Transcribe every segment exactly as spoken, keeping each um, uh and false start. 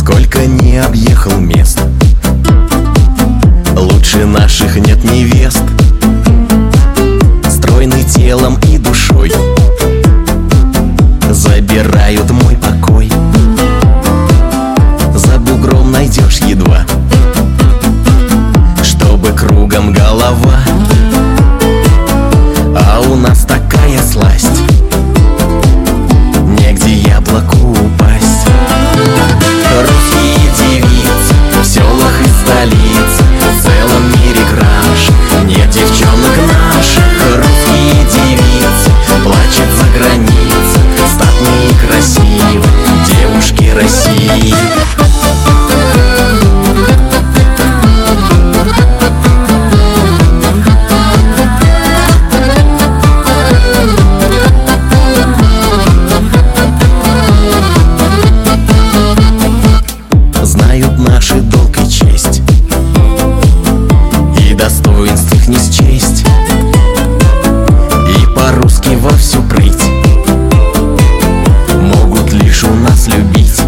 Сколько не объехал мест, лучше наших нет невест. Стройный телом и душой забирают мой покой. За бугром найдешь едва, чтобы кругом голова. А у нас такая сласть, негде яблоку упасть. Русские девицы в селах и столице, в целом мире краше нет девчонок наших. Русские девицы плачут за границей, статные и красивые девушки России. Знают наши долг и честь, и достоинств их не счесть, и по-русски во всю прыть могут лишь у нас любить.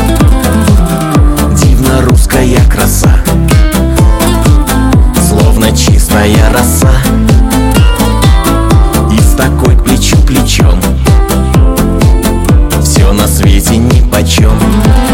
Дивно русская краса, словно чистая роса, и с такой плечу плечом все на свете нипочем.